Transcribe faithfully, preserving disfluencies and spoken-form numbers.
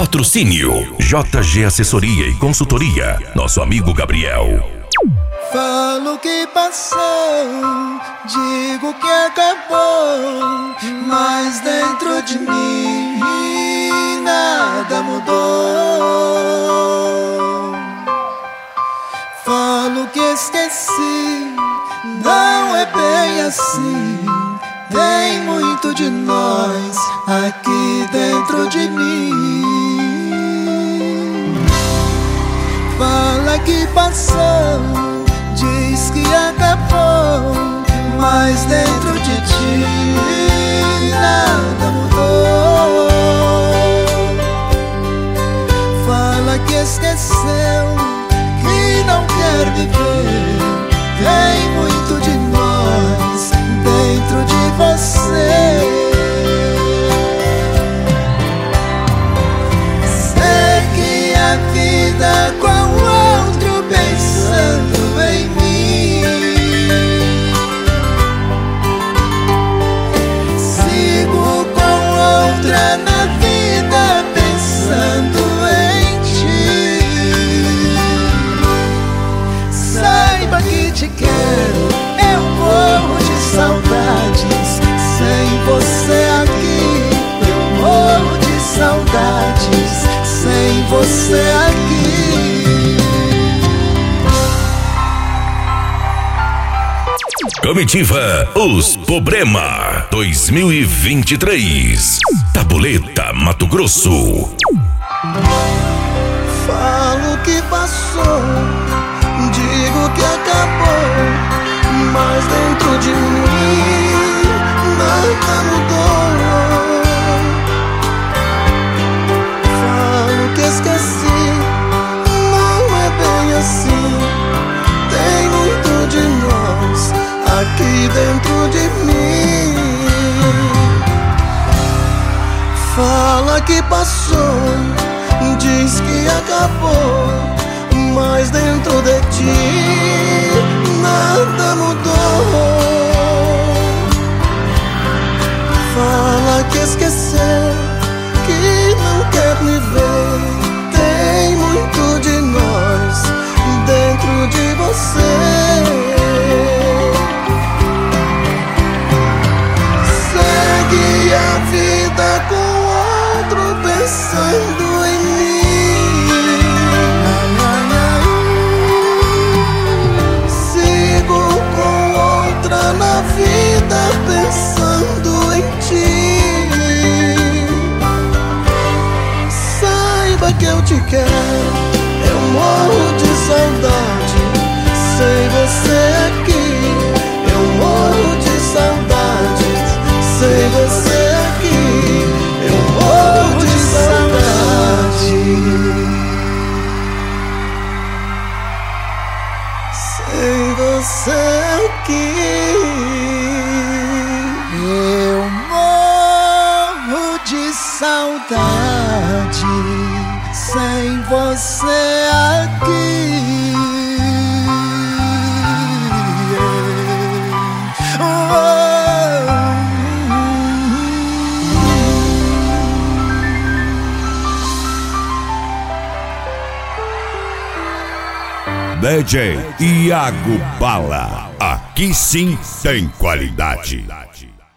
Patrocínio J G Assessoria e Consultoria. Nosso amigo Gabriel. Falo que passou, digo que acabou, mas dentro de mim nada mudou. Falo que esqueci, não é bem assim. Tem muito de nós aqui dentro de mim. Fala que passou, diz que acabou, mas dentro de ti nada mudou. Fala que esqueceu, que não quer viver. Tem muito de nós dentro de você. Sei que a vida com outro pensando em mim. Sigo com outra na vida pensando em ti. Saiba que te quero, eu morro de saudades. Sem você aqui, eu morro de saudades. Sem você aqui. Comitiva Os Problema dois mil e vinte e três. Tabuleta, Mato Grosso. Falo que passou, digo que acabou, mas dentro de mim nada mudou. Falo que esqueci, não é bem assim. Tem muito de nós aqui dentro de mim. Fala que passou, diz que acabou, mas dentro de ti nada mudou. Fala que esqueceu, que não quer me ver. Tem muito de nós dentro de você. Segue a vida com outro pensando em mim. Sigo com outra na vida pensando em ti. Saiba que eu te quero, eu morro de saudade. Sem você aqui, eu morro de saudade. Sem você aqui, eu morro de saudade. Sem você aqui, eu morro de saudade. Sem você aqui. D J Iago Bala. Aqui sim tem qualidade.